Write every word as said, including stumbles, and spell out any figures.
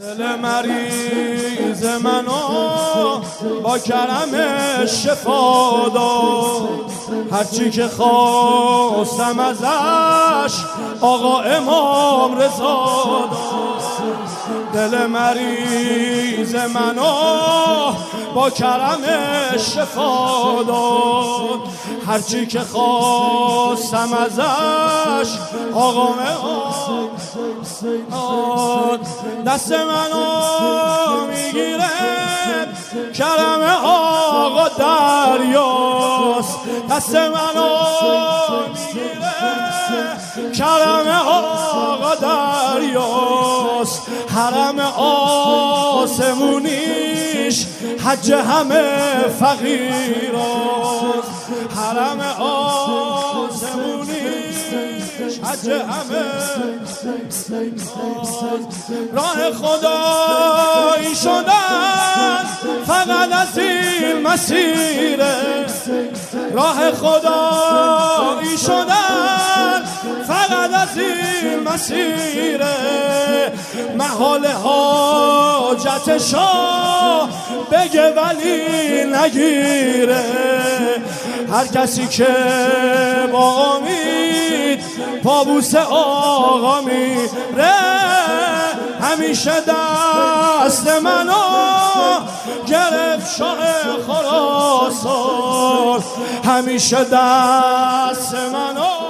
دل مریض منو با کرم شفا داد، هرچی که خواستم ازش آقا امام رضا داد. دل مریض منو با کرم شفا داد، هرچی که خواستم ازش آقا امام داد. دست منو میگیره کرم آقا دریاست، دست منو میگیره کرم آقا دریاست. حرم آسمونیش حج همه فقیراست، حرم آسمونیش حج همه. راه خدایی شدن فقط از این مسیره، راه خدایی شدن فقط از این مسیره. محال حاجتشا بگه ولی نگیره، هر کسی که با امید پابوس آقا میره. همیشه دست منو گرفت شاه خراسان، همیشه دست منو